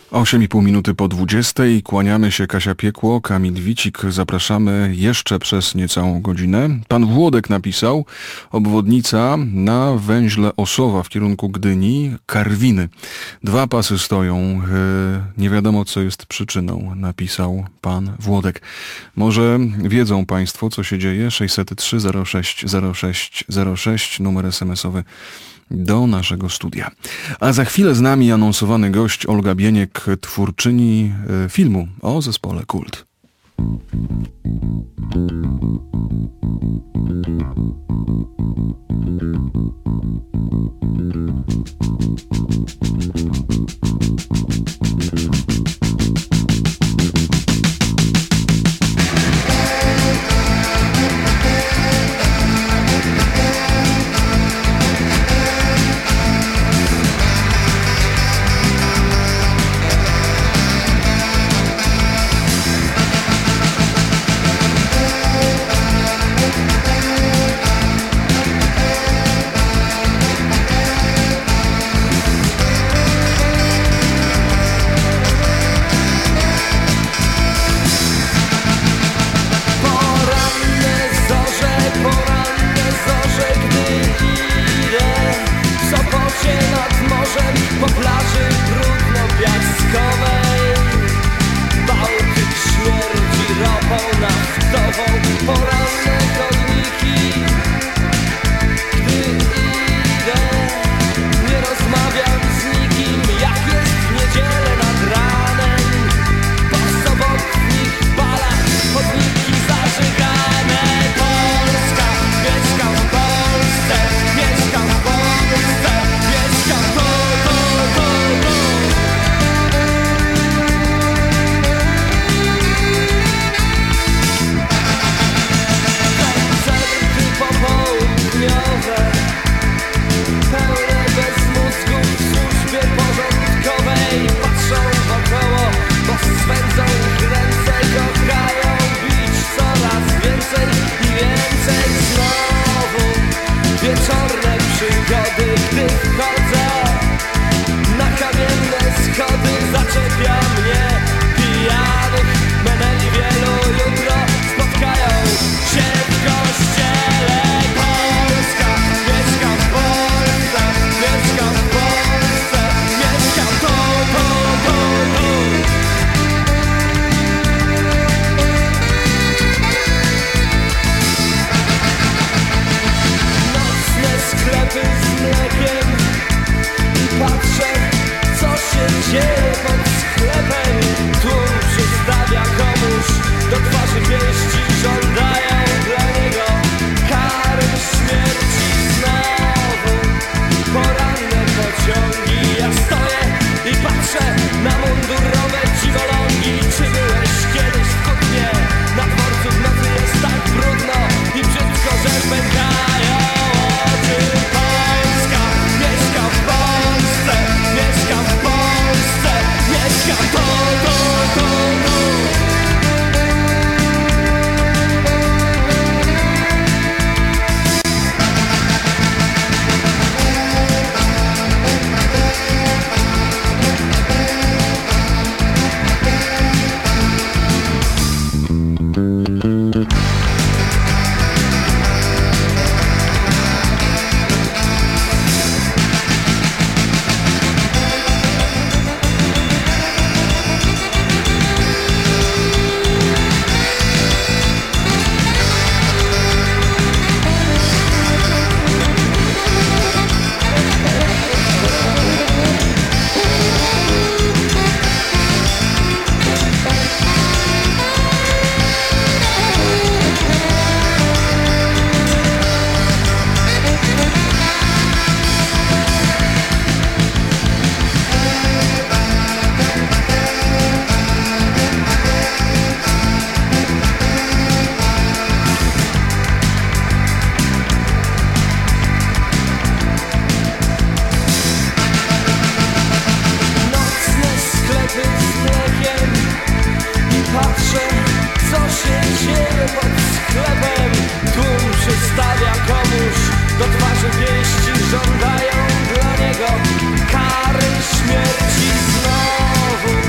8,5 minuty po 20. Kłaniamy się, Kasia Piekło, Kamil Wicik. Zapraszamy jeszcze przez niecałą godzinę. Pan Włodek napisał: obwodnica na węźle Osowa w kierunku Gdyni, Karwiny. 2 pasy stoją. Nie wiadomo, co jest przyczyną, napisał pan Włodek. Może wiedzą państwo, co się dzieje? 603 06 06 06, numer SMS-owy do naszego studia. A za chwilę z nami anonsowany gość Olga Bieniek, twórczyni filmu o zespole Kult. żądają dla niego kary śmierci znowu.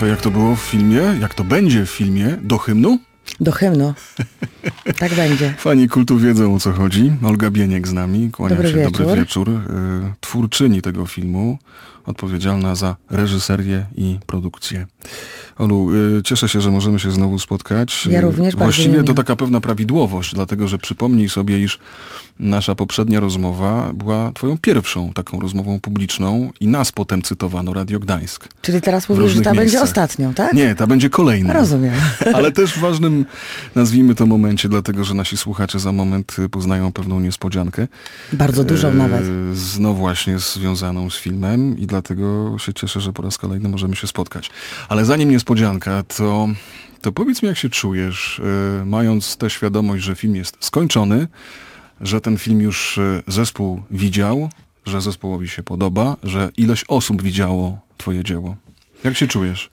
To jak to było w filmie? Jak to będzie w filmie? Do hymnu? Do hymnu. Tak będzie. Fani kultu wiedzą, o co chodzi. Olga Bieniek z nami. Kłaniam Dobry się. wieczór. Dobry wieczór. Twórczyni tego filmu, odpowiedzialna za reżyserię i produkcję. Olu, cieszę się, że możemy się znowu spotkać. Ja również bardzo Właściwie miło. to taka pewna prawidłowość, dlatego że przypomnij sobie, iż nasza poprzednia rozmowa była twoją pierwszą taką rozmową publiczną i nas potem cytowano, Radio Gdańsk. Czyli teraz w mówisz, że różnych ta będzie miejscach. ostatnią, tak? Nie, ta będzie kolejna. Rozumiem. Ale też w ważnym, nazwijmy to momencie, dlatego że nasi słuchacze za moment poznają pewną niespodziankę. Bardzo dużą nawet. No właśnie związaną z filmem i dlatego się cieszę, że po raz kolejny możemy się spotkać. Ale zanim niespodzianka, to powiedz mi, jak się czujesz, mając tę świadomość, że film jest skończony, że ten film już zespół widział, że zespołowi się podoba, że ileś osób widziało twoje dzieło. Jak się czujesz?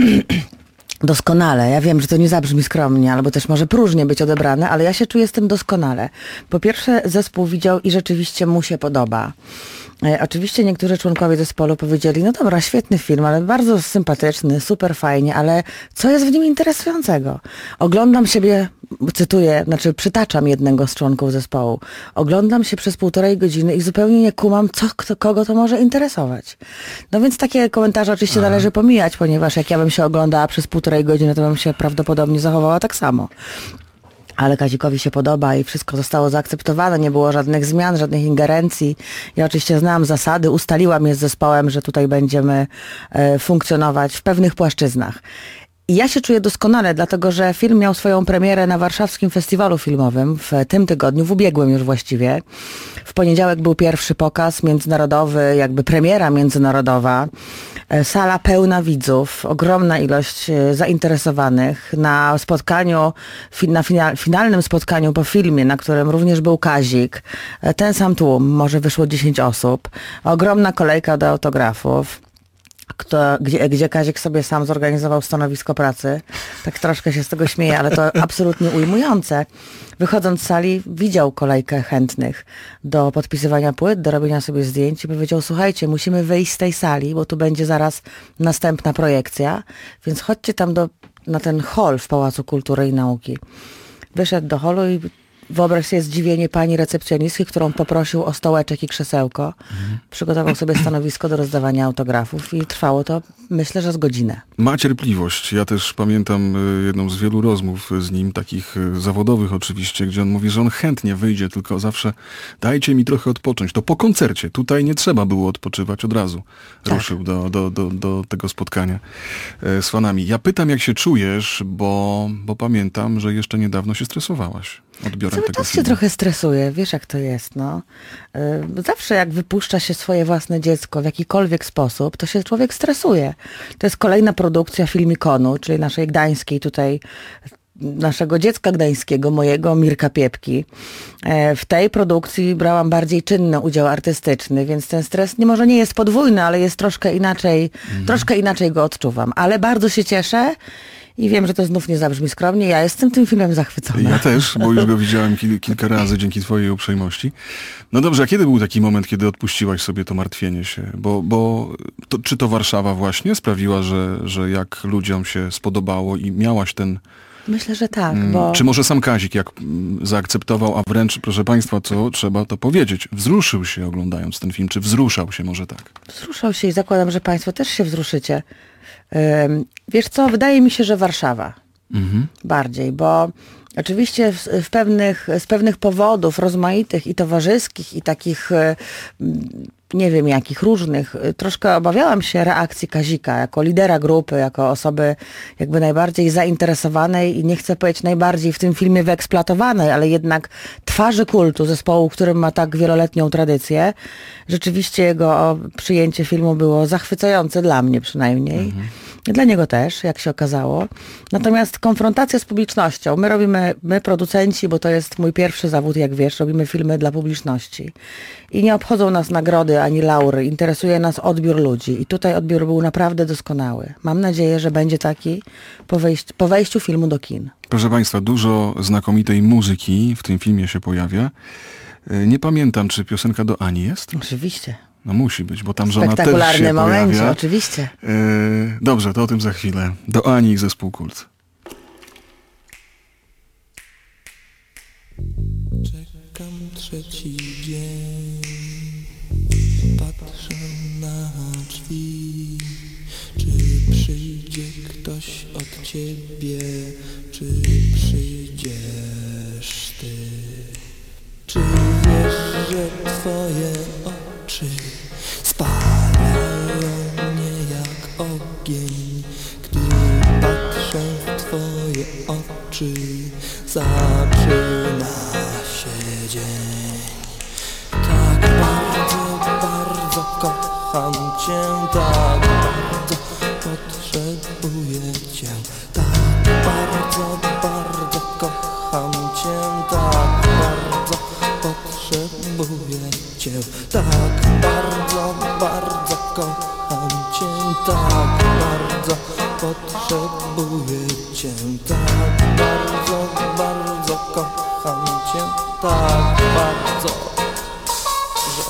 Doskonale. Ja wiem, że to nie zabrzmi skromnie, albo też może próżnie być odebrane, ale ja się czuję z tym doskonale. Po pierwsze, zespół widział i rzeczywiście mu się podoba. Oczywiście niektórzy członkowie zespołu powiedzieli, no dobra, świetny film, ale bardzo sympatyczny, super fajnie, ale co jest w nim interesującego? Oglądam siebie, cytuję, przytaczam jednego z członków zespołu. Oglądam się przez 1,5 godziny i zupełnie nie kumam, kogo to może interesować. No więc takie komentarze oczywiście należy pomijać, ponieważ jak ja bym się oglądała przez 1,5 godziny, to bym się prawdopodobnie zachowała tak samo. Ale Kazikowi się podoba i wszystko zostało zaakceptowane, nie było żadnych zmian, żadnych ingerencji. Ja oczywiście znałam zasady, ustaliłam je z zespołem, że tutaj będziemy funkcjonować w pewnych płaszczyznach. I ja się czuję doskonale, dlatego że film miał swoją premierę na Warszawskim Festiwalu Filmowym w tym tygodniu, w ubiegłym już właściwie. W poniedziałek był pierwszy pokaz międzynarodowy, jakby premiera międzynarodowa. Sala pełna widzów, ogromna ilość zainteresowanych. Na spotkaniu, finalnym spotkaniu po filmie, na którym również był Kazik, ten sam tłum, może wyszło 10 osób. Ogromna kolejka do autografów. Gdzie Kazik sobie sam zorganizował stanowisko pracy. Tak troszkę się z tego śmieję, ale to absolutnie ujmujące. Wychodząc z sali, widział kolejkę chętnych do podpisywania płyt, do robienia sobie zdjęć i powiedział, słuchajcie, musimy wyjść z tej sali, bo tu będzie zaraz następna projekcja, więc chodźcie tam na ten hol w Pałacu Kultury i Nauki. Wyszedł do holu i wyobraź sobie zdziwienie pani recepcjonistki, którą poprosił o stołeczek i krzesełko. Przygotował sobie stanowisko do rozdawania autografów i trwało to, myślę, że z godzinę. Ma cierpliwość. Ja też pamiętam jedną z wielu rozmów z nim, takich zawodowych oczywiście, gdzie on mówi, że on chętnie wyjdzie, tylko zawsze dajcie mi trochę odpocząć. To po koncercie. Tutaj nie trzeba było odpoczywać od razu. Ruszył do tego spotkania z fanami. Ja pytam, jak się czujesz, bo pamiętam, że jeszcze niedawno się stresowałaś odbiorem Cały tego czas się filmu. trochę stresuje, wiesz jak to jest, no. Zawsze jak wypuszcza się swoje własne dziecko w jakikolwiek sposób, to się człowiek stresuje. To jest kolejna produkcja Filmikonu, czyli naszej gdańskiej tutaj, naszego dziecka gdańskiego, mojego Mirka Piepki. W tej produkcji brałam bardziej czynny udział artystyczny, więc ten stres może nie jest podwójny, ale jest troszkę inaczej go odczuwam. Ale bardzo się cieszę i wiem, że to znów nie zabrzmi skromnie. Ja jestem tym filmem zachwycona. Ja też, bo już go widziałem kilka razy dzięki twojej uprzejmości. No dobrze, a kiedy był taki moment, kiedy odpuściłaś sobie to martwienie się? Czy to Warszawa właśnie sprawiła, że jak ludziom się spodobało i miałaś ten... Myślę, że tak, bo... Czy może sam Kazik jak zaakceptował, a wręcz, proszę państwa, co trzeba to powiedzieć, wzruszył się oglądając ten film, czy wzruszał się może tak? Wzruszał się i zakładam, że państwo też się wzruszycie. Wiesz co, wydaje mi się, że Warszawa bardziej, bo oczywiście z pewnych powodów rozmaitych i towarzyskich i takich nie wiem jakich, różnych, troszkę obawiałam się reakcji Kazika jako lidera grupy, jako osoby jakby najbardziej zainteresowanej i nie chcę powiedzieć najbardziej w tym filmie wyeksploatowanej, ale jednak twarzy kultu zespołu, który ma tak wieloletnią tradycję. Rzeczywiście jego przyjęcie filmu było zachwycające dla mnie przynajmniej. Dla niego też, jak się okazało. Natomiast konfrontacja z publicznością. My producenci, bo to jest mój pierwszy zawód, jak wiesz, robimy filmy dla publiczności. I nie obchodzą nas nagrody ani laury. Interesuje nas odbiór ludzi. I tutaj odbiór był naprawdę doskonały. Mam nadzieję, że będzie taki po wejściu filmu do kin. Proszę państwa, dużo znakomitej muzyki w tym filmie się pojawia. Nie pamiętam, czy piosenka do Ani jest? Oczywiście. No musi być, bo tam żona też się Spektakularny momencie, pojawia. oczywiście. Dobrze, to o tym za chwilę. Do Ani i zespół Kult. Czekam trzeci dzień, patrzę na drzwi. Czy przyjdzie ktoś od ciebie, czy przyjdziesz ty? Czy wiesz, że twoje oczy spalają mnie jak ogień? Gdy patrzę w twoje oczy, zaczyna się dzień. Tak bardzo, bardzo kocham cię, tak bardzo potrzebuję cię. Tak bardzo, bardzo kocham cię, tak bardzo potrzebuję cię. Tak bardzo, bardzo kocham cię, tak bardzo potrzebuję cię. Tak bardzo, bardzo kocham cię, tak bardzo, że...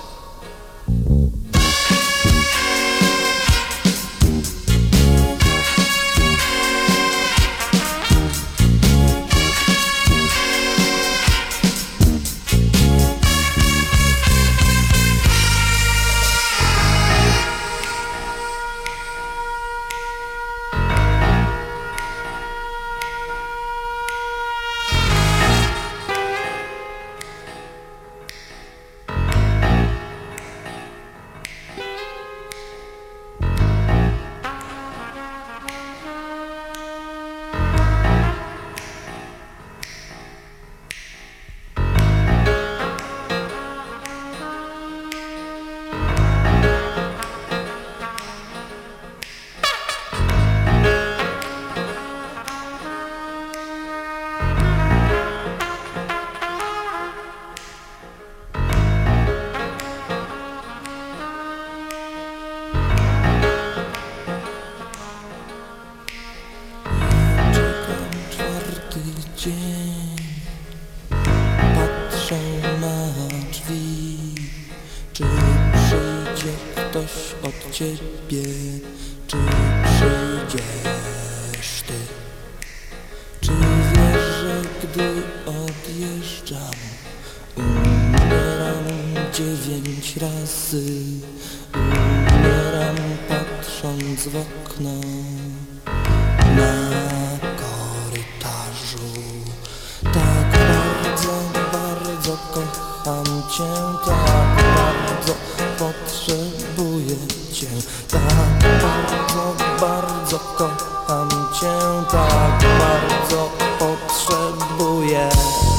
Dzień, patrzę na drzwi. Czy przyjdzie ktoś od ciebie, czy przyjdziesz ty? Czy wiesz, że gdy odjeżdżam, umieram 9 razy, umieram patrząc w okno na korytarzu. Tak bardzo, bardzo kocham cię, tak bardzo potrzebuję cię. Tak bardzo, bardzo kocham cię, tak bardzo potrzebuję.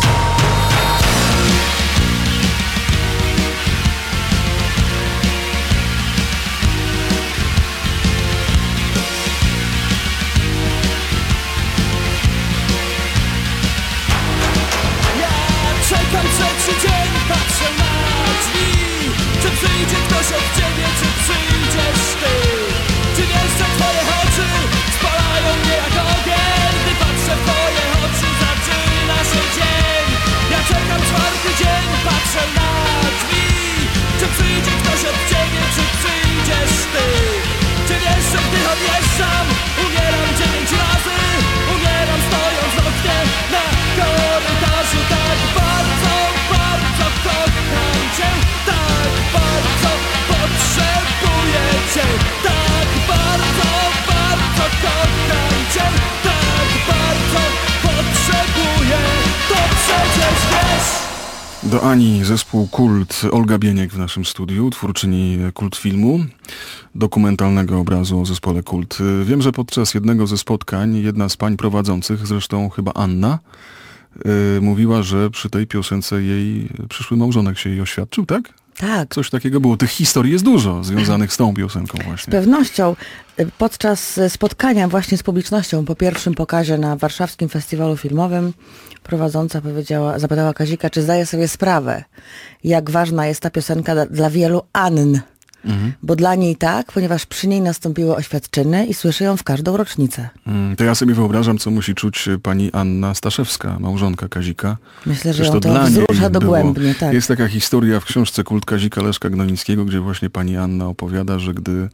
Czekam trzeci dzień, patrzę na drzwi. Czy przyjdzie ktoś od ciebie, czy przyjdziesz ty? Czy wiesz, że twoje oczy spalają mnie jak ogień? Gdy patrzę w twoje oczy, zaczyna się dzień. Ja czekam czwarty dzień, patrzę na drzwi. Czy przyjdzie ktoś od ciebie, czy przyjdziesz ty? Czy wiesz, że gdy odjeżdżam, umieram 9 razy, umieram stojąc w oknie na korytarzu. Tak bardzo, bardzo kocham cię, tak bardzo potrzebuję cię. Tak bardzo, bardzo kocham cię, tak bardzo potrzebuję, to przecież wiesz. Do Ani zespół Kult, Olga Bieniek w naszym studiu, twórczyni Kultfilmu, dokumentalnego obrazu o zespole Kult. Wiem, że podczas jednego ze spotkań jedna z pań prowadzących, zresztą chyba Anna, mówiła, że przy tej piosence jej przyszły małżonek się jej oświadczył, tak? Tak. Coś takiego było. Tych historii jest dużo związanych z tą piosenką Z właśnie. pewnością. Podczas spotkania właśnie z publicznością po pierwszym pokazie na Warszawskim Festiwalu Filmowym prowadząca zapytała Kazika, czy zdaje sobie sprawę, jak ważna jest ta piosenka dla wielu Ann. Bo dla niej tak, ponieważ przy niej nastąpiły oświadczyny i słyszę ją w każdą rocznicę. To ja sobie wyobrażam, co musi czuć pani Anna Staszewska, małżonka Kazika. Myślę, że Przecież ją to dla niej wzrusza było. dogłębnie, tak. Jest taka historia w książce Kult Kazika Leszka Gnolińskiego, gdzie właśnie pani Anna opowiada, że gdy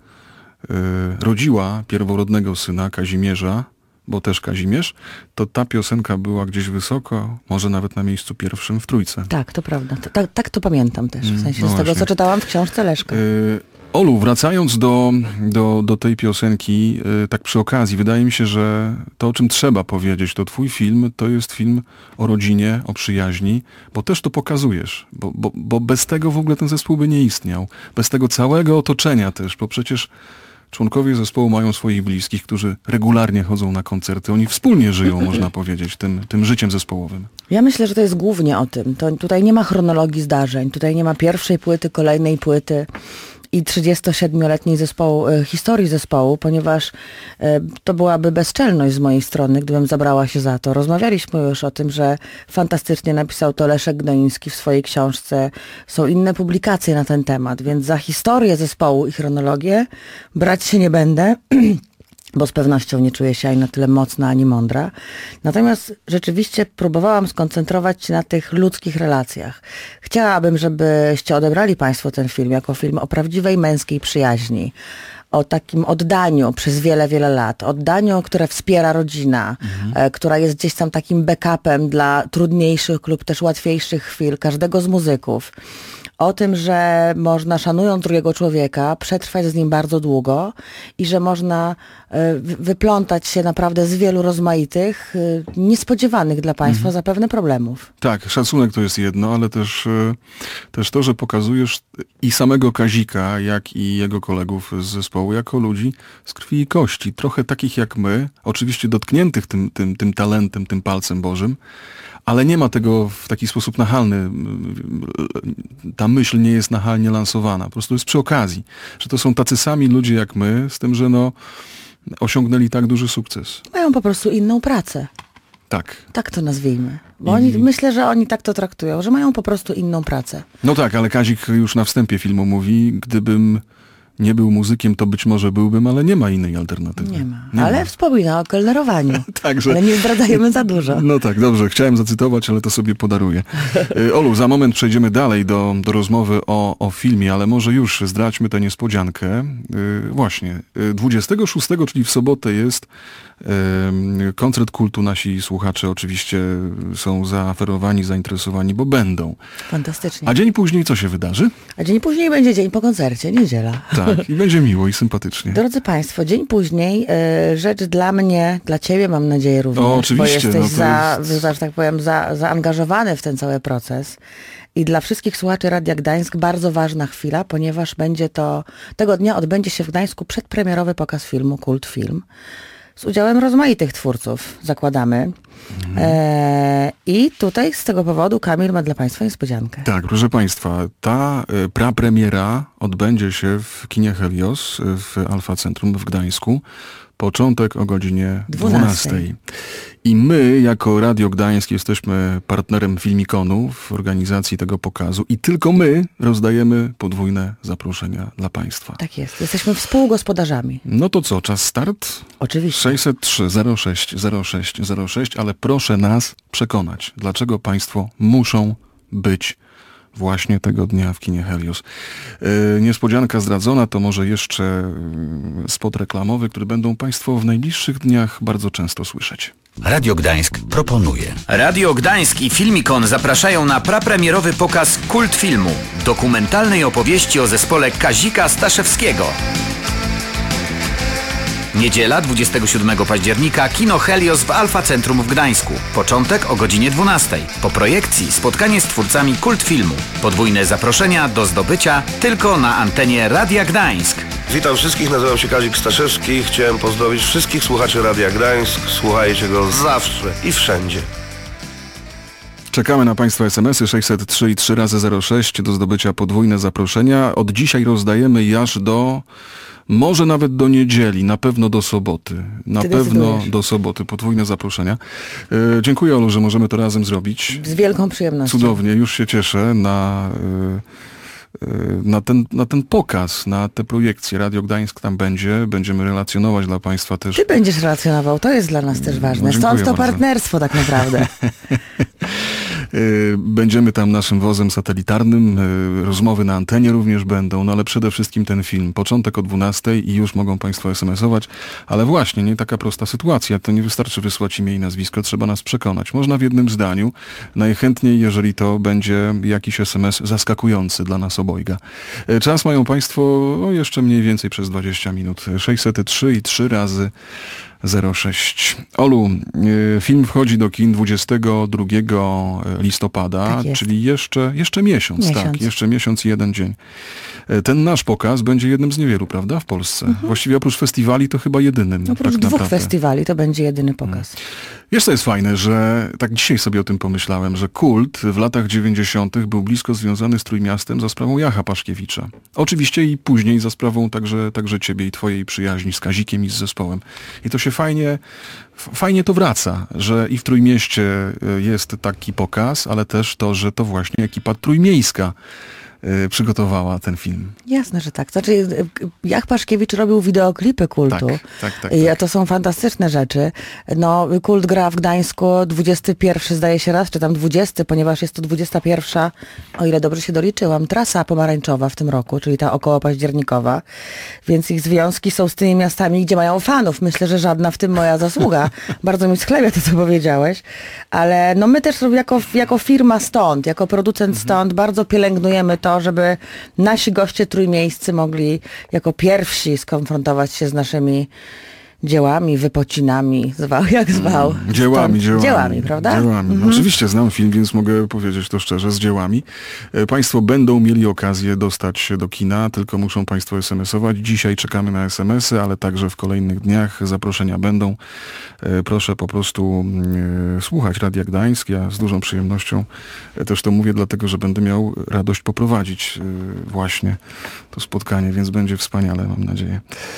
rodziła pierworodnego syna Kazimierza, bo też Kazimierz, to ta piosenka była gdzieś wysoko, może nawet na miejscu pierwszym w trójce. Tak, to prawda. Tak to pamiętam też, w sensie no z tego, właśnie. co czytałam w książce Leszka. Olu, wracając do tej piosenki, tak przy okazji, wydaje mi się, że to, o czym trzeba powiedzieć, to twój film, to jest film o rodzinie, o przyjaźni, bo też to pokazujesz, bo bez tego w ogóle ten zespół by nie istniał. Bez tego całego otoczenia też, bo przecież członkowie zespołu mają swoich bliskich, którzy regularnie chodzą na koncerty. Oni wspólnie żyją, można powiedzieć, tym życiem zespołowym. Ja myślę, że to jest głównie o tym. Tutaj nie ma chronologii zdarzeń, tutaj nie ma pierwszej płyty, kolejnej płyty i 37-letniej historii zespołu, ponieważ to byłaby bezczelność z mojej strony, gdybym zabrała się za to. Rozmawialiśmy już o tym, że fantastycznie napisał to Leszek Gnoliński w swojej książce. Są inne publikacje na ten temat, więc za historię zespołu i chronologię brać się nie będę, bo z pewnością nie czuję się ani na tyle mocna, ani mądra. Natomiast rzeczywiście próbowałam skoncentrować się na tych ludzkich relacjach. Chciałabym, żebyście odebrali Państwo ten film jako film o prawdziwej męskiej przyjaźni, o takim oddaniu przez wiele, wiele lat. Oddaniu, które wspiera rodzina, która jest gdzieś tam takim backupem dla trudniejszych lub też łatwiejszych chwil każdego z muzyków. O tym, że można, szanując drugiego człowieka, przetrwać z nim bardzo długo i że można wyplątać się naprawdę z wielu rozmaitych, niespodziewanych dla państwa zapewne problemów. Tak, szacunek to jest jedno, ale też to, że pokazujesz i samego Kazika, jak i jego kolegów z zespołu jako ludzi z krwi i kości. Trochę takich jak my, oczywiście dotkniętych tym talentem, tym palcem Bożym, ale nie ma tego w taki sposób nachalny. Ta myśl nie jest nachalnie lansowana. Po prostu jest przy okazji, że to są tacy sami ludzie jak my, z tym, że osiągnęli tak duży sukces. Mają po prostu inną pracę. Tak. Tak to nazwijmy. Bo myślę, że oni tak to traktują, że mają po prostu inną pracę. No tak, ale Kazik już na wstępie filmu mówi, gdybym nie był muzykiem, to być może byłbym, ale nie ma innej alternatywy. Nie ma. Ale wspomina o kelnerowaniu. Także, ale nie zdradzajemy za dużo. No tak, dobrze. Chciałem zacytować, ale to sobie podaruję. Olu, za moment przejdziemy dalej do rozmowy o filmie, ale może już zdradźmy tę niespodziankę. Właśnie, 26, czyli w sobotę jest koncert kultu. Nasi słuchacze oczywiście są zaaferowani, zainteresowani, bo będą. Fantastycznie. A dzień później co się wydarzy? A dzień później będzie dzień po koncercie, niedziela. Tak, i będzie miło i sympatycznie. Drodzy Państwo, dzień później rzecz dla mnie, dla Ciebie mam nadzieję również, o, oczywiście, bo jesteś że tak powiem, zaangażowany w ten cały proces. I dla wszystkich słuchaczy Radia Gdańsk bardzo ważna chwila, ponieważ tego dnia odbędzie się w Gdańsku przedpremierowy pokaz filmu Kult Film. Z udziałem rozmaitych twórców, zakładamy. I tutaj z tego powodu Kamil ma dla Państwa niespodziankę. Tak, proszę Państwa, ta prapremiera odbędzie się w kinie Helios w Alfa Centrum w Gdańsku. Początek o godzinie 12. I my, jako Radio Gdańsk, jesteśmy partnerem Filmikonu w organizacji tego pokazu i tylko my rozdajemy podwójne zaproszenia dla Państwa. Tak jest, jesteśmy współgospodarzami. No to co, czas start? Oczywiście. 603 06 06 06, ale proszę nas przekonać, dlaczego Państwo muszą być właśnie tego dnia w kinie Helios. Niespodzianka zdradzona, to może jeszcze spot reklamowy, który będą Państwo w najbliższych dniach bardzo często słyszeć. Radio Gdańsk proponuje. Radio Gdańsk i Filmikon zapraszają na prapremierowy pokaz Kult Filmu, dokumentalnej opowieści o zespole Kazika Staszewskiego. Niedziela 27 października kino Helios w Alfa Centrum w Gdańsku. Początek o godzinie 12. Po projekcji spotkanie z twórcami Kult Filmu. Podwójne zaproszenia do zdobycia tylko na antenie Radia Gdańsk. Witam wszystkich, nazywam się Kazik Staszewski. Chciałem pozdrowić wszystkich słuchaczy Radia Gdańsk. Słuchajcie go zawsze i wszędzie. Czekamy na Państwa SMS-y 603 i 3 razy 06 do zdobycia podwójne zaproszenia. Od dzisiaj rozdajemy i aż może nawet do niedzieli, na pewno do soboty. Do soboty, podwójne zaproszenia. Dziękuję, Olu, że możemy to razem zrobić. Z wielką przyjemnością. Cudownie, już się cieszę na ten pokaz, na te projekcje. Radio Gdańsk tam będzie, będziemy relacjonować dla Państwa też. Ty będziesz relacjonował, to jest dla nas też ważne. Dziękuję Stąd to bardzo. partnerstwo tak naprawdę. Będziemy tam naszym wozem satelitarnym, rozmowy na antenie również będą, no ale przede wszystkim ten film. Początek o 12:00 i już mogą Państwo SMS-ować, ale właśnie, nie taka prosta sytuacja. To nie wystarczy wysłać imię i nazwisko, trzeba nas przekonać. Można w jednym zdaniu, najchętniej, jeżeli to będzie jakiś SMS zaskakujący dla nas obojga. Czas mają Państwo jeszcze mniej więcej przez 20 minut. 603 i 3 razy 06. Olu, film wchodzi do kin 22 listopada, Tak jest. czyli jeszcze miesiąc, tak, jeszcze miesiąc i 1 dzień. Ten nasz pokaz będzie jednym z niewielu, prawda, w Polsce? Właściwie oprócz festiwali to chyba jedynym. Oprócz tak 2 naprawdę. festiwali to będzie jedyny pokaz. Wiesz, co jest fajne, że tak dzisiaj sobie o tym pomyślałem, że Kult w latach 90. był blisko związany z Trójmiastem za sprawą Jacha Paszkiewicza. Oczywiście i później za sprawą także ciebie i twojej przyjaźni z Kazikiem i z zespołem. I to się fajnie to wraca, że i w Trójmieście jest taki pokaz, ale też to, że to właśnie ekipa trójmiejska przygotowała ten film. Jasne, że tak. Znaczy, Jach Paszkiewicz robił wideoklipy Kultu. Tak. I to są fantastyczne rzeczy. No, Kult gra w Gdańsku 21, zdaje się raz, czy tam 20, ponieważ jest to 21, o ile dobrze się doliczyłam, trasa pomarańczowa w tym roku, czyli ta około październikowa. Więc ich związki są z tymi miastami, gdzie mają fanów. Myślę, że żadna w tym moja zasługa. Bardzo mi schlebia to, co powiedziałeś. Ale no my też jako firma stąd, jako producent stąd bardzo pielęgnujemy to, żeby nasi goście trójmiejscy mogli jako pierwsi skonfrontować się z naszymi dziełami, wypocinami, zwał jak zwał. Dziełami, prawda? Dziełami. Oczywiście znam film, więc mogę powiedzieć to szczerze, z dziełami. Państwo będą mieli okazję dostać się do kina, tylko muszą Państwo SMS-ować. Dzisiaj czekamy na SMS-y, ale także w kolejnych dniach zaproszenia będą. Proszę po prostu słuchać Radia Gdańsk. Ja z dużą przyjemnością też to mówię, dlatego że będę miał radość poprowadzić właśnie to spotkanie, więc będzie wspaniale, mam nadzieję.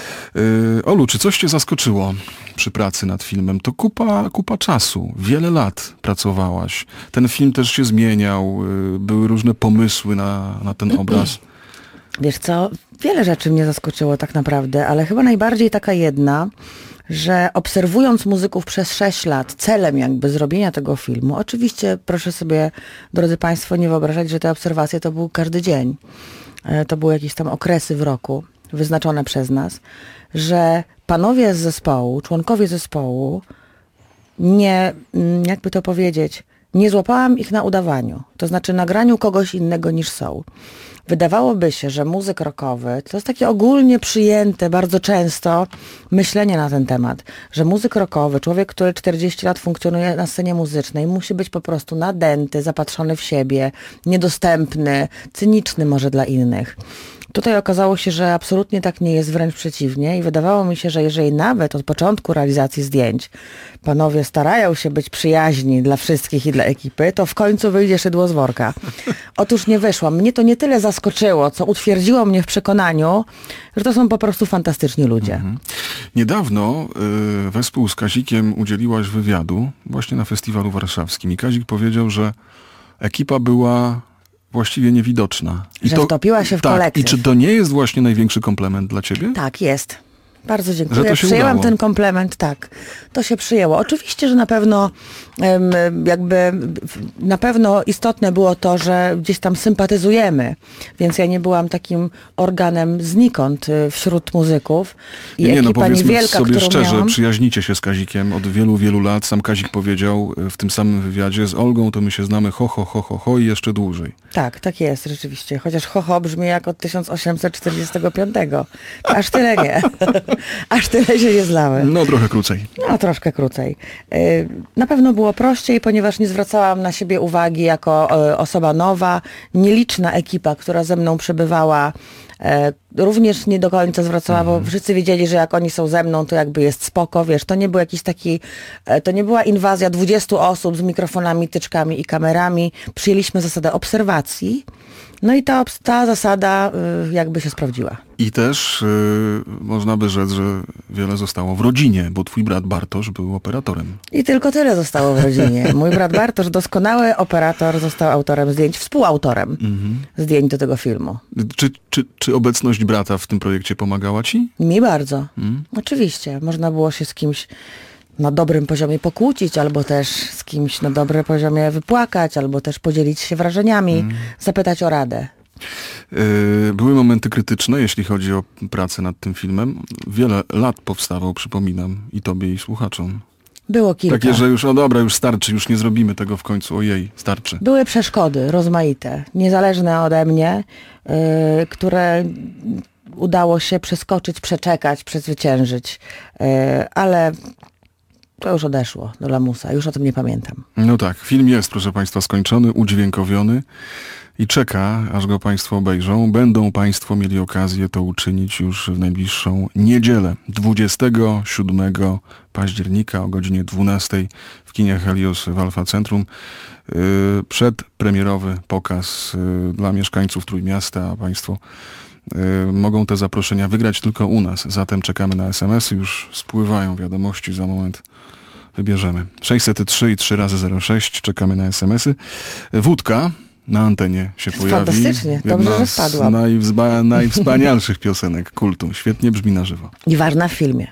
Olu, czy coś Cię zaskoczyło przy pracy nad filmem? To kupa czasu. Wiele lat pracowałaś. Ten film też się zmieniał. Były różne pomysły na ten obraz. Wiesz co, wiele rzeczy mnie zaskoczyło tak naprawdę, ale chyba najbardziej taka jedna, że obserwując muzyków przez 6 lat, celem jakby zrobienia tego filmu, oczywiście proszę sobie, drodzy Państwo, nie wyobrażać, że te obserwacje to był każdy dzień. To były jakieś tam okresy w roku wyznaczone przez nas, że panowie z zespołu, członkowie zespołu, jakby to powiedzieć, nie złapałam ich na udawaniu, to znaczy nagraniu kogoś innego niż są. Wydawałoby się, że muzyk rockowy, to jest takie ogólnie przyjęte bardzo często myślenie na ten temat, że muzyk rockowy, człowiek, który 40 lat funkcjonuje na scenie muzycznej, musi być po prostu nadęty, zapatrzony w siebie, niedostępny, cyniczny może dla innych. Tutaj okazało się, że absolutnie tak nie jest, wręcz przeciwnie i wydawało mi się, że jeżeli nawet od początku realizacji zdjęć panowie starają się być przyjaźni dla wszystkich i dla ekipy, to w końcu wyjdzie szydło z worka. Otóż nie wyszło. Mnie to nie tyle zaskoczyło, co utwierdziło mnie w przekonaniu, że to są po prostu fantastyczni ludzie. Niedawno wespół z Kazikiem udzieliłaś wywiadu właśnie na Festiwalu Warszawskim i Kazik powiedział, że ekipa była właściwie niewidoczna. Że wtopiła się w kolektyw. I czy to nie jest właśnie największy komplement dla ciebie? Tak, jest. Bardzo dziękuję. Że to się Przyjęłam udało. ten komplement, tak. To się przyjęło. Oczywiście, że na pewno istotne było to, że gdzieś tam sympatyzujemy, więc ja nie byłam takim organem znikąd wśród muzyków. I Nie, no ekipa powiedzmy niewielka, sobie którą szczerze, miałam, przyjaźnicie się z Kazikiem od wielu, wielu lat. Sam Kazik powiedział w tym samym wywiadzie, z Olgą to my się znamy ho i jeszcze dłużej. Tak jest rzeczywiście. Chociaż ho brzmi jak od 1845. Aż tyle nie. Aż tyle się nie znamy. No trochę krócej. No, troszkę krócej. Na pewno było prościej, ponieważ nie zwracałam na siebie uwagi jako osoba nowa. Nieliczna ekipa, która ze mną przebywała, również nie do końca zwracała, bo wszyscy wiedzieli, że jak oni są ze mną, to jakby jest spoko, wiesz, to nie był jakiś taki, to nie była inwazja 20 osób z mikrofonami, tyczkami i kamerami. Przyjęliśmy zasadę obserwacji, no i ta zasada jakby się sprawdziła. I też można by rzec, że wiele zostało w rodzinie, bo twój brat Bartosz był operatorem. I tylko tyle zostało w rodzinie. Mój brat Bartosz, doskonały operator, został autorem zdjęć, współautorem zdjęć do tego filmu. Czy obecność brata w tym projekcie pomagała ci? Mi bardzo. Oczywiście. Można było się z kimś na dobrym poziomie pokłócić, albo też z kimś na dobrym poziomie wypłakać, albo też podzielić się wrażeniami, zapytać o radę. Były momenty krytyczne, jeśli chodzi o pracę nad tym filmem. Wiele lat powstawał, przypominam, i tobie, i słuchaczom. Było kilka. Takie, że już, o dobra, już starczy, już nie zrobimy tego w końcu, ojej, starczy. Były przeszkody rozmaite, niezależne ode mnie, które udało się przeskoczyć, przeczekać, przezwyciężyć, ale to już odeszło do lamusa, już o tym nie pamiętam. No tak, film jest, proszę państwa, skończony, udźwiękowiony i czeka, aż go państwo obejrzą. Będą państwo mieli okazję to uczynić już w najbliższą niedzielę, 27 października o godzinie 12 w kinie Helios w Alfa Centrum. Przedpremierowy pokaz dla mieszkańców Trójmiasta, a państwo mogą te zaproszenia wygrać tylko u nas. Zatem czekamy na SMS-y, już spływają wiadomości, za moment wybierzemy. 603 i 3 razy 06, czekamy na SMS-y. Wódka na antenie się pojawi. Fantastycznie, dobrze, że wpadłam. Najwspanialszych piosenek kultu. Świetnie brzmi na żywo. I ważna w filmie.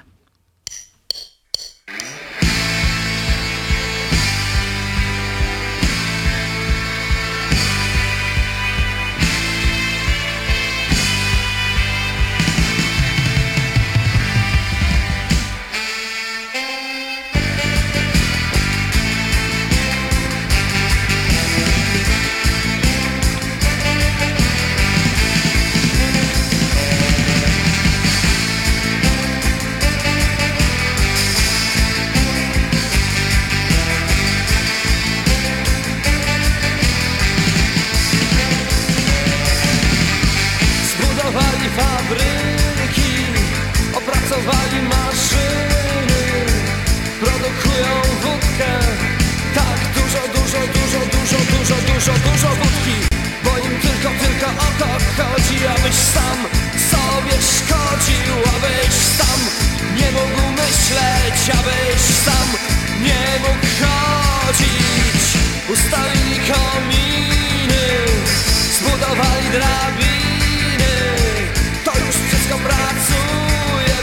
Dużo wódki, bo im tylko o to chodzi, abyś sam sobie szkodził, abyś sam nie mógł myśleć, abyś sam nie mógł chodzić. Ustawili kominy, zbudowali drabiny, to już wszystko pracuje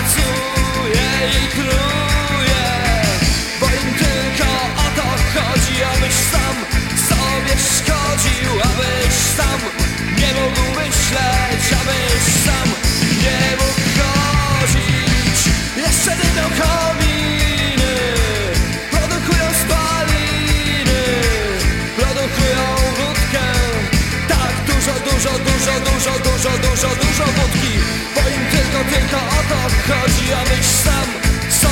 i truje, bo im tylko o to chodzi, abyś sam sobie szkodził, abyś sam nie mógł myśleć, abyś sam nie mógł chodzić. Jeszcze dymią kominy, produkują spaliny, produkują wódkę. Tak dużo wódki, bo im tylko o to chodzi, abyś sam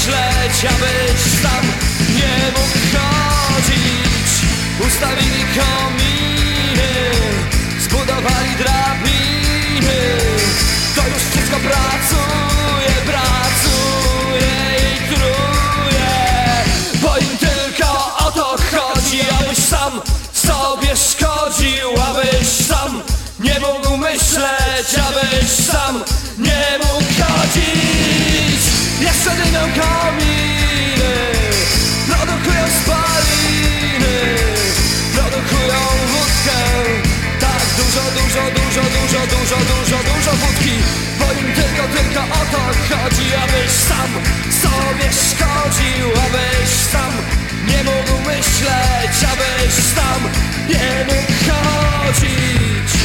myśleć, abyś sam nie mógł chodzić. Ustawili kominy, zbudowali drabiny. To już wszystko pracuje, pracuje i truje. Bo im tylko o to chodzi, abyś sam sobie szkodził, abyś sam nie mógł myśleć, abyś sam nie mógł chodzić. Jeszcze dymią kominy, produkują spaliny, produkują wódkę. Tak dużo wódki. Bo im tylko o to chodzi, abyś sam sobie szkodził, abyś sam nie mógł myśleć, abyś sam nie mógł chodzić.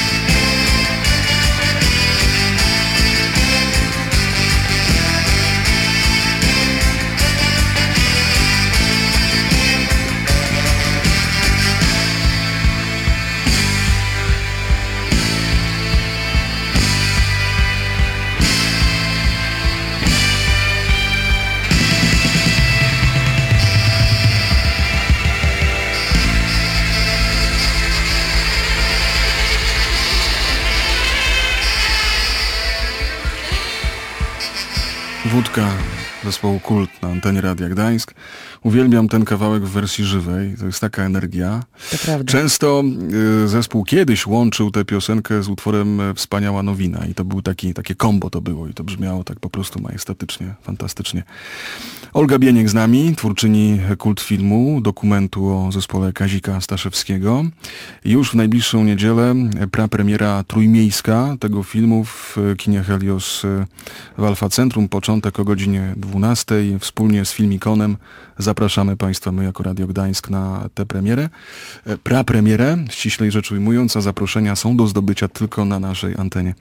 Wódka zespołu Kult na antenie Radia Gdańsk. Uwielbiam ten kawałek w wersji żywej. To jest taka energia. To prawda. Często zespół kiedyś łączył tę piosenkę z utworem Wspaniała Nowina i to był takie kombo to było i to brzmiało tak po prostu majestatycznie, fantastycznie. Olga Bieniek z nami, twórczyni Kult Filmu, dokumentu o zespole Kazika Staszewskiego. Już w najbliższą niedzielę prapremiera trójmiejska tego filmu w kinie Helios w Alfa Centrum. Początek o godzinie 12. Wspólnie z Filmikonem zapraszamy Państwa, my jako Radio Gdańsk, na tę premierę. Prapremierę, ściślej rzecz ujmując, a zaproszenia są do zdobycia tylko na naszej antenie.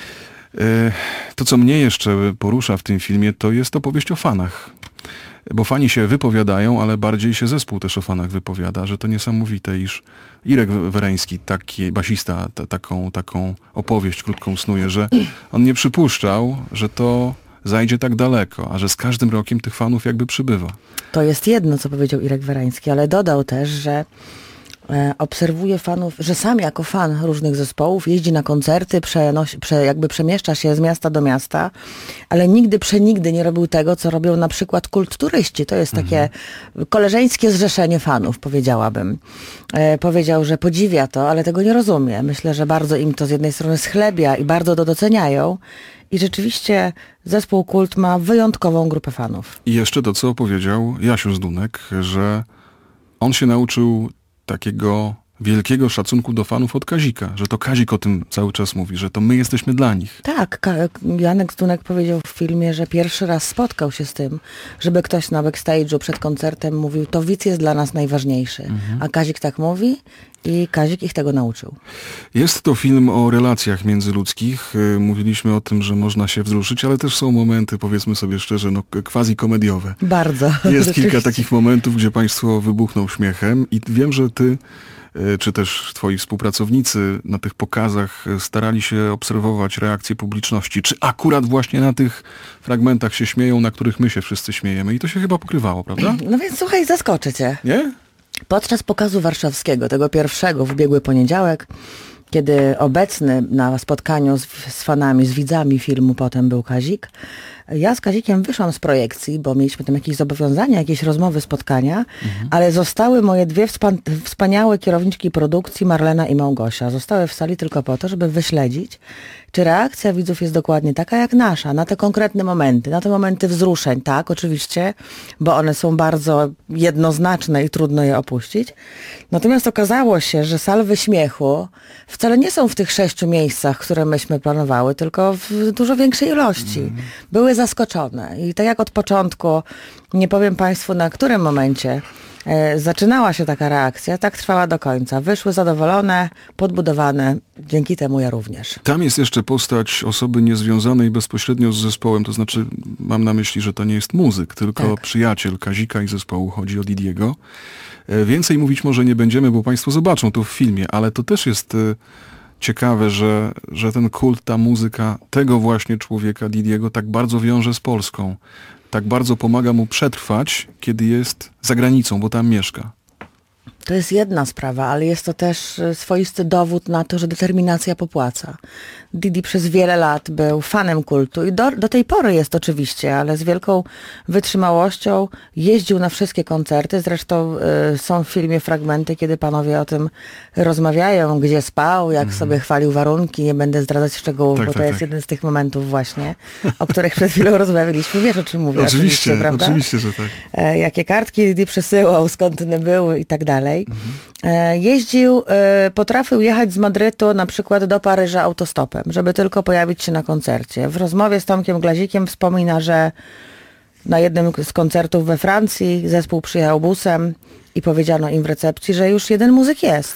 To, co mnie jeszcze porusza w tym filmie, to jest opowieść o fanach. Bo fani się wypowiadają, ale bardziej się zespół też o fanach wypowiada, że to niesamowite, iż Irek Wereński, taki basista, taką opowieść krótką snuje, że on nie przypuszczał, że to zajdzie tak daleko, a że z każdym rokiem tych fanów jakby przybywa. To jest jedno, co powiedział Irek Werański, ale dodał też, że obserwuje fanów, że sam jako fan różnych zespołów jeździ na koncerty, jakby przemieszcza się z miasta do miasta, ale nigdy nie robił tego, co robią na przykład kulturyści. To jest takie koleżeńskie zrzeszenie fanów, powiedziałabym. Powiedział, że podziwia to, ale tego nie rozumie. Myślę, że bardzo im to z jednej strony schlebia i bardzo to doceniają. I rzeczywiście zespół Kult ma wyjątkową grupę fanów. I jeszcze to, co opowiedział Jasiu Zdunek, że on się nauczył takiego wielkiego szacunku do fanów od Kazika, że to Kazik o tym cały czas mówi, że to my jesteśmy dla nich. Tak, Janek Zdunek powiedział w filmie, że pierwszy raz spotkał się z tym, żeby ktoś na backstage'u przed koncertem mówił, to widz jest dla nas najważniejszy. A Kazik tak mówi i Kazik ich tego nauczył. Jest to film o relacjach międzyludzkich. Mówiliśmy o tym, że można się wzruszyć, ale też są momenty, powiedzmy sobie szczerze, quasi-komediowe. Bardzo. Jest kilka takich momentów, gdzie państwo wybuchną śmiechem i wiem, że ty czy też twoi współpracownicy na tych pokazach starali się obserwować reakcję publiczności. Czy akurat właśnie na tych fragmentach się śmieją, na których my się wszyscy śmiejemy? I to się chyba pokrywało, prawda? No więc słuchaj, zaskoczę cię. Nie? Podczas pokazu warszawskiego, tego pierwszego w ubiegły poniedziałek, kiedy obecny na spotkaniu z fanami, z widzami filmu potem był Kazik, ja z Kazikiem wyszłam z projekcji, bo mieliśmy tam jakieś zobowiązania, jakieś rozmowy, spotkania, ale zostały moje dwie wspaniałe kierowniczki produkcji, Marlena i Małgosia. Zostały w sali tylko po to, żeby wyśledzić, czy reakcja widzów jest dokładnie taka jak nasza, na te konkretne momenty, na te momenty wzruszeń. Tak, oczywiście, bo one są bardzo jednoznaczne i trudno je opuścić. Natomiast okazało się, że salwy śmiechu wcale nie są w tych 6 miejscach, które myśmy planowały, tylko w dużo większej ilości. Były zaskoczone. I tak jak od początku, nie powiem Państwu na którym momencie, zaczynała się taka reakcja, tak trwała do końca. Wyszły zadowolone, podbudowane, dzięki temu ja również. Tam jest jeszcze postać osoby niezwiązanej bezpośrednio z zespołem, to znaczy mam na myśli, że to nie jest muzyk, tylko przyjaciel Kazika i zespołu, chodzi o Didiego. Więcej mówić może nie będziemy, bo Państwo zobaczą to w filmie, ale to też jest ciekawe, że ten kult, ta muzyka tego właśnie człowieka Didiego tak bardzo wiąże z Polską. tak bardzo pomaga mu przetrwać, kiedy jest za granicą, bo tam mieszka. To jest jedna sprawa, ale jest to też swoisty dowód na to, że determinacja popłaca. Didi przez wiele lat był fanem kultu i do tej pory jest oczywiście, ale z wielką wytrzymałością jeździł na wszystkie koncerty. Zresztą są w filmie fragmenty, kiedy panowie o tym rozmawiają, gdzie spał, jak sobie chwalił warunki. Nie będę zdradzać szczegółów, bo to jest jeden z tych momentów właśnie, o których przed chwilą rozmawialiśmy. Wiesz, o czym mówię? Oczywiście, prawda? oczywiście, że tak. Jakie kartki Didi przesyłał, skąd one były i tak dalej. Jeździł, potrafił jechać z Madrytu na przykład do Paryża autostopem, żeby tylko pojawić się na koncercie. W rozmowie z Tomkiem Glazikiem wspomina, że na jednym z koncertów we Francji zespół przyjechał busem i powiedziano im w recepcji, że już jeden muzyk jest.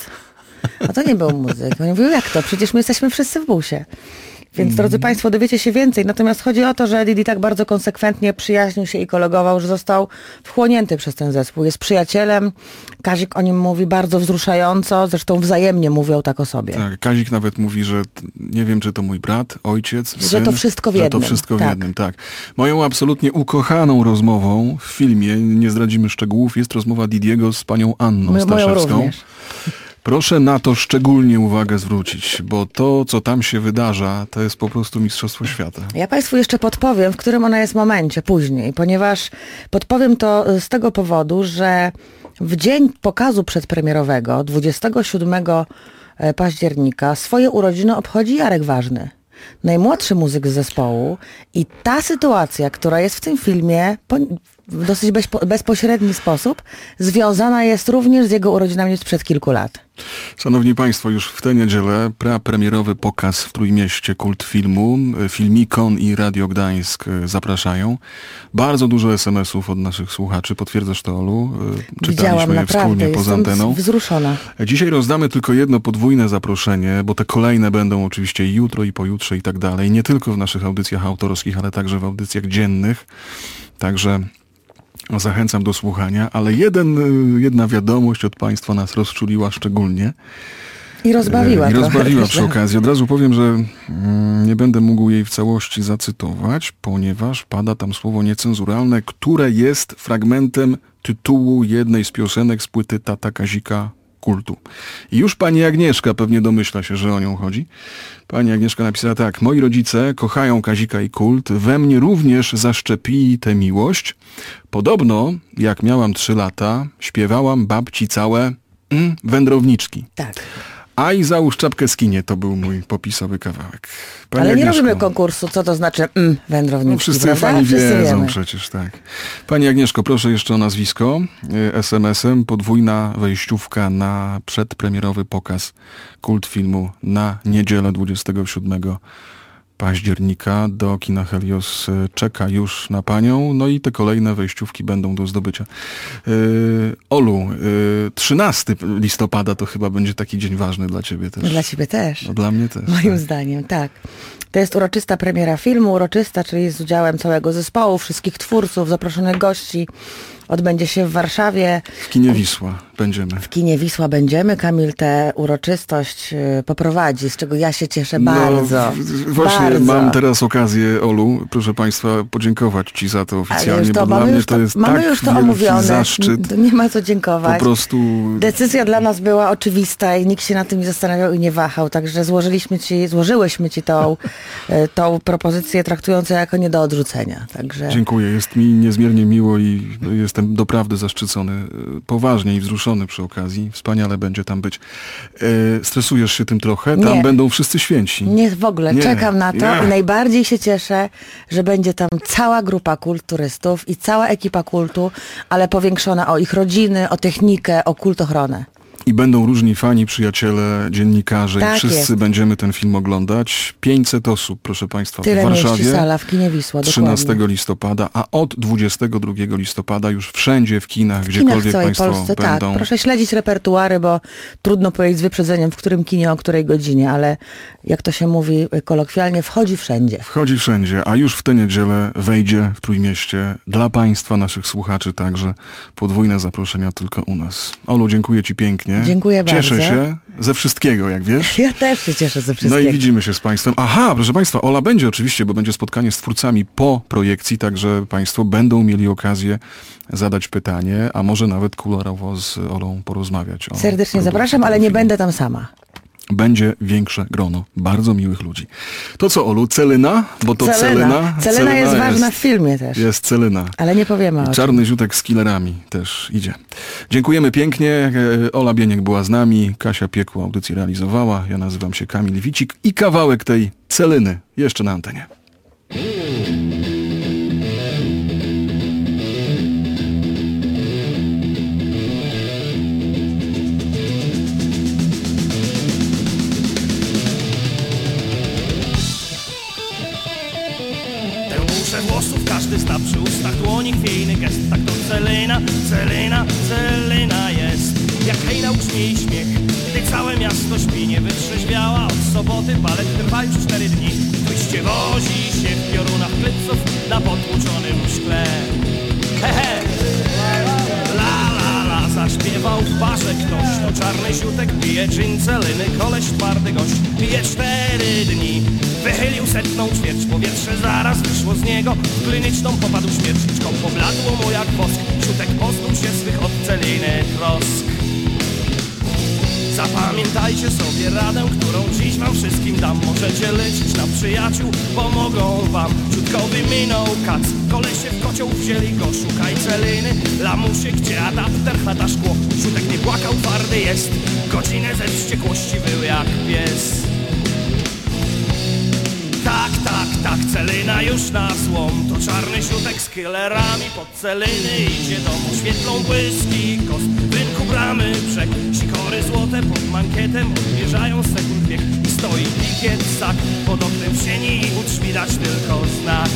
A to nie był muzyk. Oni mówią, jak to? Przecież my jesteśmy wszyscy w busie. Więc drodzy Państwo, dowiecie się więcej. Natomiast chodzi o to, że Didi tak bardzo konsekwentnie przyjaźnił się i kolegował, że został wchłonięty przez ten zespół. Jest przyjacielem. Kazik o nim mówi bardzo wzruszająco. Zresztą wzajemnie mówią tak o sobie. Tak, Kazik nawet mówi, że nie wiem, czy to mój brat, ojciec, syn. Że to wszystko w Że jednym. to wszystko w Tak. jednym, tak. Moją absolutnie ukochaną rozmową w filmie, nie zdradzimy szczegółów, jest rozmowa Didiego z panią Anną Moją Staszewską. również. Proszę na to szczególnie uwagę zwrócić, bo to, co tam się wydarza, to jest po prostu mistrzostwo świata. Ja Państwu jeszcze podpowiem, w którym ona jest momencie później, ponieważ podpowiem to z tego powodu, że w dzień pokazu przedpremierowego, 27 października, swoje urodziny obchodzi Jarek Ważny, najmłodszy muzyk z zespołu, i ta sytuacja, która jest w tym filmie w dosyć bezpośredni sposób związana jest również z jego urodzinami sprzed kilku lat. Szanowni Państwo, już w tę niedzielę prapremierowy pokaz w Trójmieście Kult Filmu. Filmikon i Radio Gdańsk zapraszają. Bardzo dużo SMS-ów od naszych słuchaczy. Potwierdzasz to, Olu? Widziałam, Czytaliśmy je naprawdę, wspólnie poza jestem anteną. wzruszona. Dzisiaj rozdamy tylko jedno podwójne zaproszenie, bo te kolejne będą oczywiście jutro i pojutrze i tak dalej. Nie tylko w naszych audycjach autorskich, ale także w audycjach dziennych. Także zachęcam do słuchania, ale jedna wiadomość od Państwa nas rozczuliła szczególnie. I rozbawiła I trochę. rozbawiła przy okazji. Od razu powiem, że nie będę mógł jej w całości zacytować, ponieważ pada tam słowo niecenzuralne, które jest fragmentem tytułu jednej z piosenek z płyty Tata Kazika Kultu. I już pani Agnieszka pewnie domyśla się, że o nią chodzi. Pani Agnieszka napisała tak: moi rodzice kochają Kazika i Kult, we mnie również zaszczepili tę miłość. Podobno, jak miałam 3 lata, śpiewałam babci całe wędrowniczki. Tak. A i załóż czapkę skinie, to był mój popisowy kawałek. Pani Ale nie Agnieszko, robimy konkursu, co to znaczy wędrowniczki, no wszyscy prawda? fani Wszyscy wiedzą wiemy. przecież, tak. Pani Agnieszko, proszę jeszcze o nazwisko. SMS-em podwójna wejściówka na przedpremierowy pokaz Kult Filmu na niedzielę 27 października do kina Helios czeka już na panią, no i te kolejne wejściówki będą do zdobycia. Olu, 13 listopada to chyba będzie taki dzień ważny dla ciebie też. Dla ciebie też. No, dla mnie też. Moim tak. zdaniem, tak. To jest uroczysta premiera filmu, uroczysta, czyli z udziałem całego zespołu, wszystkich twórców, zaproszonych gości. Odbędzie się w Warszawie. W kinie Wisła będziemy. W kinie Wisła będziemy. Kamil tę uroczystość poprowadzi, z czego ja się cieszę bardzo. Właśnie bardzo. mam teraz okazję, Olu, proszę Państwa, podziękować Ci za to Ale oficjalnie, już to, bo dla mnie to jest mamy tak już to wielki omówione. zaszczyt. To nie ma co dziękować. Po prostu Decyzja dla nas była oczywista i nikt się na tym nie zastanawiał i nie wahał, także złożyłyśmy ci tą propozycję, traktując ją jako nie do odrzucenia. Także dziękuję, jest mi niezmiernie miło i jestem doprawdy zaszczycony, poważnie i wzruszony przy okazji. Wspaniale będzie tam być. Stresujesz się tym trochę? Tam Nie. będą wszyscy święci. nie, w ogóle Nie. czekam na to Ja. i najbardziej się cieszę, że będzie tam cała grupa kulturystów i cała ekipa kultu, ale powiększona o ich rodziny, o technikę, o kultochronę. I będą różni fani, przyjaciele, dziennikarze Tak i wszyscy jest. będziemy ten film oglądać. 500 osób, proszę Państwa, Tyle w Warszawie. mieści sala w kinie Wisła, 13 dokładnie. listopada, a od 22 listopada już wszędzie w kinach, W kinach w gdziekolwiek całej Państwo Polsce, będą. tak. Proszę śledzić repertuary, bo trudno powiedzieć z wyprzedzeniem, w którym kinie, o której godzinie, ale jak to się mówi kolokwialnie, wchodzi wszędzie. Wchodzi wszędzie, a już w tę niedzielę wejdzie w Trójmieście dla Państwa, naszych słuchaczy także podwójne zaproszenia tylko u nas. Olu, dziękuję Ci pięknie. Dziękuję Cieszę bardzo. się ze wszystkiego, jak wiesz. Ja też się cieszę ze wszystkiego. No i widzimy się z Państwem. Aha, proszę Państwa, Ola będzie oczywiście, bo będzie spotkanie z twórcami po projekcji, także Państwo będą mieli okazję zadać pytanie, a może nawet kolorowo z Olą porozmawiać. Serdecznie zapraszam, ale nie będę tam sama. Będzie większe grono bardzo miłych ludzi. To co, Olu, Celyna? Bo to Celyna jest ważna w filmie też. Jest Celyna. Ale nie powiemy o czym. Czarny ziutek z killerami też idzie. Dziękujemy pięknie. Ola Bieniek była z nami, Kasia Piekło audycję realizowała. Ja nazywam się Kamil Wicik i kawałek tej Celyny jeszcze na antenie. Włosów każdy zna, przy ustach dłoni chwiejny gest. Tak to Celyna, Celyna, Celyna jest. Jak hejnał brzmi i śmiech, gdy całe miasto śpi. Nie wytrzeźwiała od soboty, balet trwa już 4 dni. Tuście wozi się w piorunach klipców na potłuczonym szkle. Hehe, la la la, zaśpiewał w barze ktoś. To czarny ziutek pije gin Celyny, koleś twardy gość. Pije 4 dni. Wychylił setną ćwierć, powietrze zaraz wyszło z niego. W kliniczną popadł śmierciczką, pobladło mu jak wosk. Ziutek pozbył się swych od Celiny trosk. Zapamiętajcie sobie radę, którą dziś wam wszystkim dam. Możecie liczyć na przyjaciół, pomogą wam. Ziutkowy minął kac, kolesie w kocioł wzięli go. Szukaj Celiny, lamusie, gdzie adapter, chata, szkło. Ziutek nie płakał, twardy jest, godzinę ze wściekłości wył jak pies. Tak, tak, tak, Celyna już na złom. To czarny ziutek z killerami pod Celyny idzie domu. Świetlą błyski kos, w rynku bramy brzeg. Sikory złote pod mankietem odmierzają sekund bieg. I stoi pikiet sak pod oknem w sieni i u drzwi dać tylko znak.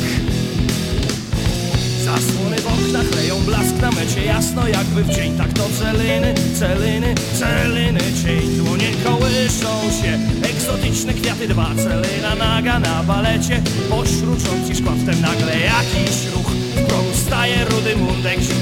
Zasłony w oknach leją blask na mecie, jasno jakby w dzień. Tak to Celyny, Celyny, Celyny cień. Dłonie kołyszą się, egzotyczne kwiaty dwa. Celyna naga na balecie, pośród rządzi szkła. Wtem nagle jakiś ruch, w progu staje rudy mundek.